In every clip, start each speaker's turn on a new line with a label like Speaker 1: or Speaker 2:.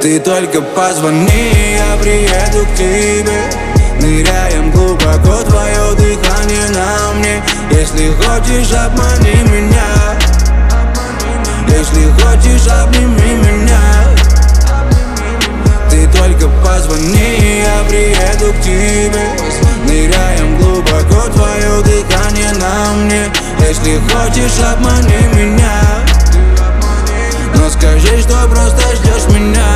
Speaker 1: Ты только позвони, я приеду к тебе. Ныряем глубоко, твое дыхание на мне. Если хочешь, обмани меня. Если хочешь, обними меня. Ты только позвони, я приеду к тебе. Ныряем глубоко, твое дыхание на мне. Если хочешь, обмани меня. Но скажи, что просто ждешь меня.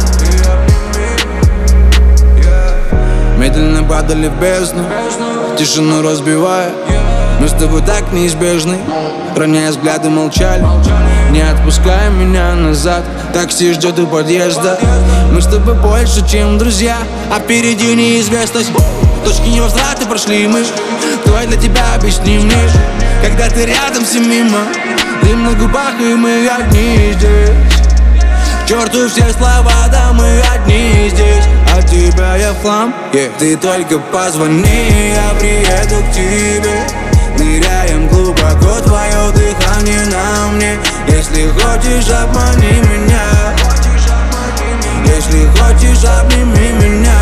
Speaker 1: Медленно падали в бездну, тишину разбивая. Мы с тобой так неизбежны, роняя взгляды, молчали. Не отпускай меня назад, такси ждет у подъезда. Мы с тобой больше, чем друзья, а впереди неизвестность. Точки невозврата прошли мы. Кто для тебя, объясни мне. Когда ты рядом, все мимо. Дым на губах, и мы одни здесь. К черту все слова, да мы одни здесь. От тебя я хлам, Ты только позвони, я приеду к тебе. Ныряем глубоко, твое дыхание на мне. Если хочешь, обмани меня. Если хочешь, обними меня.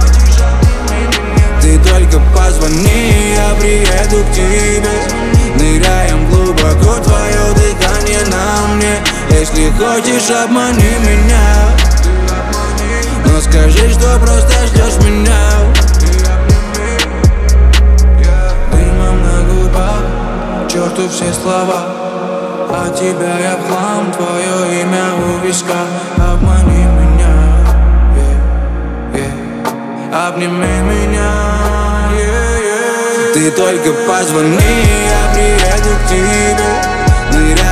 Speaker 1: Ты только позвони, я приеду к тебе. Ныряем глубоко, твое дыхание на мне. Если хочешь, обмани меня. Но скажи, что просто ждешь меня. Дымом на губах, черту все слова. От тебя я в хлам, твое имя у виска. Обмани меня, обними меня. Ты только позвони, я приеду к тебе.